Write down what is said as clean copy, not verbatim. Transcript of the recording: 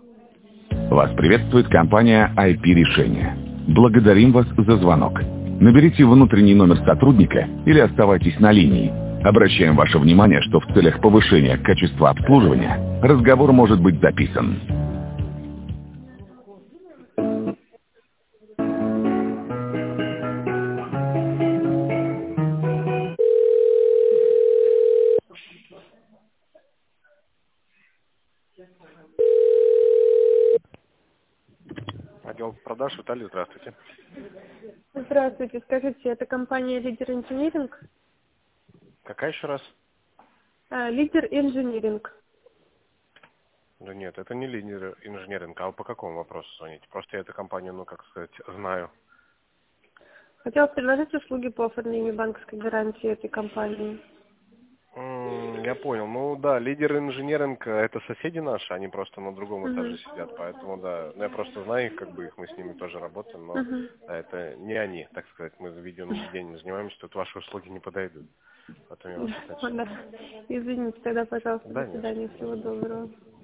Вас приветствует компания IP-решения. Благодарим вас за звонок. Наберите внутренний номер сотрудника или оставайтесь на линии. Обращаем ваше внимание, что в целях повышения качества обслуживания разговор может быть записан. Отдел продаж, Виталий, здравствуйте. Здравствуйте, скажите, это компания Лидер Инжиниринг? Какая еще раз? Лидер Инжиниринг. Да нет, это не лидер инженеринга, а вы по какому вопросу звоните? Просто я эту компанию, как сказать, знаю. Хотела предложить услуги по оформлению банковской гарантии этой компании. Я понял. Ну да, лидер инженеринг это соседи наши, они просто на другом этаже Угу. сидят, поэтому да. Ну, я просто знаю их, мы с ними тоже работаем, но Угу. да, это не они, так сказать. Мы видеонаблюдением занимаемся, тут ваши услуги не подойдут. Потом я вас уточню. Извините тогда, пожалуйста, до Да, нет. свидания, всего доброго.